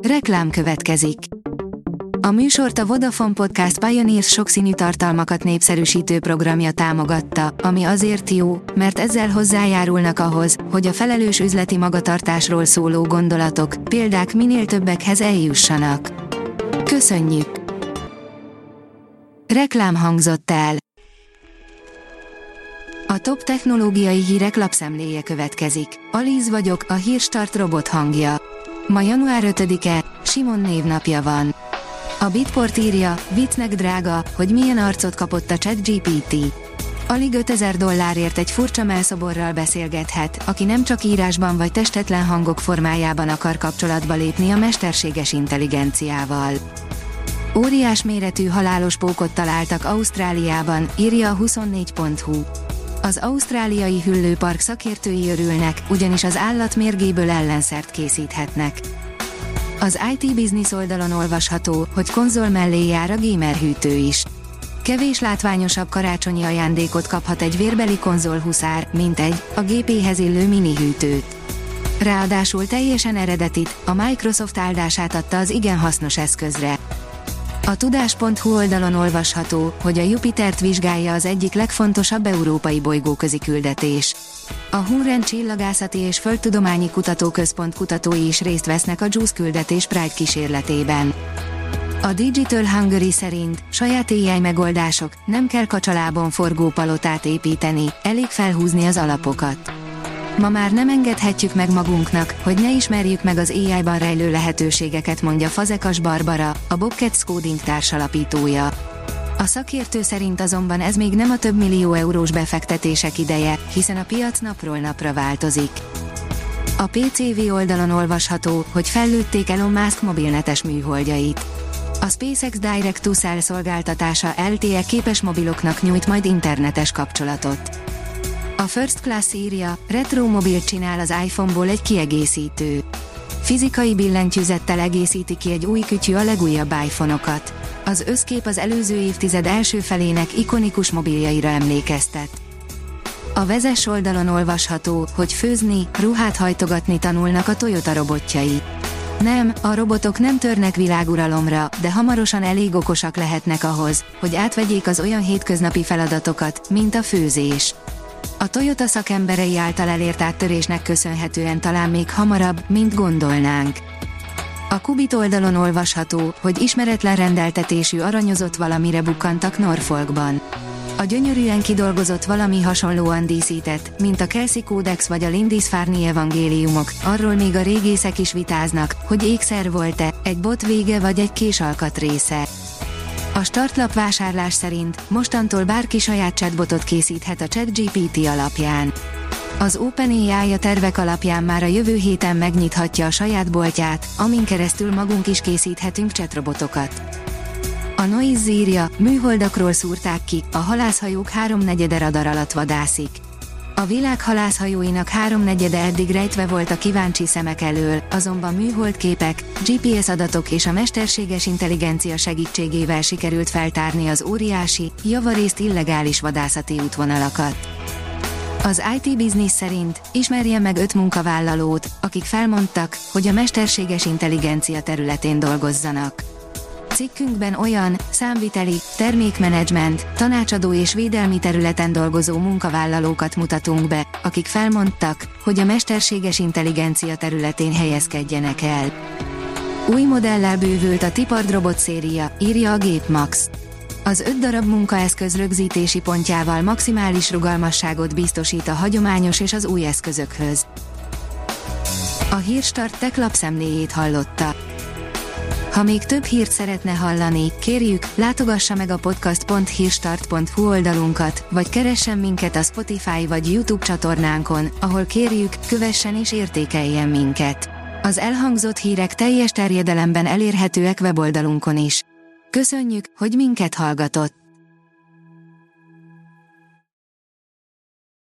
Reklám következik. A műsort a Vodafone Podcast Pioneers sokszínű tartalmakat népszerűsítő programja támogatta, ami azért jó, mert ezzel hozzájárulnak ahhoz, hogy a felelős üzleti magatartásról szóló gondolatok, példák minél többekhez eljussanak. Köszönjük! Reklám hangzott el. A top technológiai hírek lapszemléje következik. Alíz vagyok, a Hírstart robot hangja. Ma január 5-e, Simon névnapja van. A Bitport írja, viccnek drága, hogy milyen arcot kapott a ChatGPT. Alig $5000 egy furcsa mellszoborral beszélgethet, aki nem csak írásban vagy testetlen hangok formájában akar kapcsolatba lépni a mesterséges intelligenciával. Óriás méretű halálos pókot találtak Ausztráliában, írja a 24.hu. Az ausztráliai hüllőpark szakértői örülnek, ugyanis az állat mérgéből ellenszert készíthetnek. Az IT Business oldalon olvasható, hogy konzol mellé jár a gamer hűtő is. Kevés látványosabb karácsonyi ajándékot kaphat egy vérbeli konzolhuszár, mint a gépéhez illő mini hűtőt. Ráadásul teljesen eredetit, a Microsoft áldását adta az igen hasznos eszközre. A tudás.hu oldalon olvasható, hogy a Jupitert vizsgálja az egyik legfontosabb európai bolygóközi küldetés. A Hunren Csillagászati és Földtudományi Kutatóközpont kutatói is részt vesznek a JUICE küldetés Pride kísérletében. A Digital Hungary szerint saját AI megoldások, nem kell kacsalábon forgó palotát építeni, elég felhúzni az alapokat. Ma már nem engedhetjük meg magunknak, hogy ne ismerjük meg az AI-ban rejlő lehetőségeket, mondja Fazekas Barbara, a Bobcat Coding társalapítója. A szakértő szerint azonban ez még nem a több millió eurós befektetések ideje, hiszen a piac napról napra változik. A PCV oldalon olvasható, hogy fellőtték Elon Musk mobilnetes műholdjait. A SpaceX Direct-to-Cell szolgáltatása LTE képes mobiloknak nyújt majd internetes kapcsolatot. A First Class írja, retro mobilt csinál az iPhone-ból egy kiegészítő. Fizikai billentyűzettel egészíti ki egy új kütyű a legújabb iPhone-okat. Az összkép az előző évtized első felének ikonikus mobiljaira emlékeztet. A Vezess oldalon olvasható, hogy főzni, ruhát hajtogatni tanulnak a Toyota robotjai. Nem, a robotok nem törnek világuralomra, de hamarosan elég okosak lehetnek ahhoz, hogy átvegyék az olyan hétköznapi feladatokat, mint a főzés. A Toyota szakemberei által elért áttörésnek köszönhetően talán még hamarabb, mint gondolnánk. A Kubit oldalon olvasható, hogy ismeretlen rendeltetésű aranyozott valamire bukkantak Norfolkban. A gyönyörűen kidolgozott valami hasonlóan díszített, mint a Kelsey Codex vagy a Lindisfarne evangéliumok, arról még a régészek is vitáznak, hogy ékszer volt-e, egy bot vége vagy egy kés alkatrésze. A startlap vásárlás szerint mostantól bárki saját chatbotot készíthet a ChatGPT alapján. Az OpenAI a tervek alapján már a jövő héten megnyithatja a saját boltját, amin keresztül magunk is készíthetünk chatrobotokat. A Noise írja, műholdakról szúrták ki, a halászhajók 3/4 radar alatt vadászik. A világ halászhajóinak 3/4 eddig rejtve volt a kíváncsi szemek elől, azonban műholdképek, GPS adatok és a mesterséges intelligencia segítségével sikerült feltárni az óriási, javarészt illegális vadászati útvonalakat. Az IT Business szerint ismerjen meg 5 munkavállalót, akik felmondtak, hogy a mesterséges intelligencia területén dolgozzanak. Cikkünkben olyan, számviteli, termékmenedzsment, tanácsadó és védelmi területen dolgozó munkavállalókat mutatunk be, akik felmondtak, hogy a mesterséges intelligencia területén helyezkedjenek el. Új modellel bővült a Tipard robot széria, írja a Gépmax. Az 5 darab munkaeszköz rögzítési pontjával maximális rugalmasságot biztosít a hagyományos és az új eszközökhöz. A Hírstart tech lapszemléjét hallotta. Ha még több hírt szeretne hallani, kérjük, látogassa meg a podcast.hírstart.hu oldalunkat, vagy keressen minket a Spotify vagy YouTube csatornánkon, ahol kérjük, kövessen és értékeljen minket. Az elhangzott hírek teljes terjedelemben elérhetőek weboldalunkon is. Köszönjük, hogy minket hallgatott!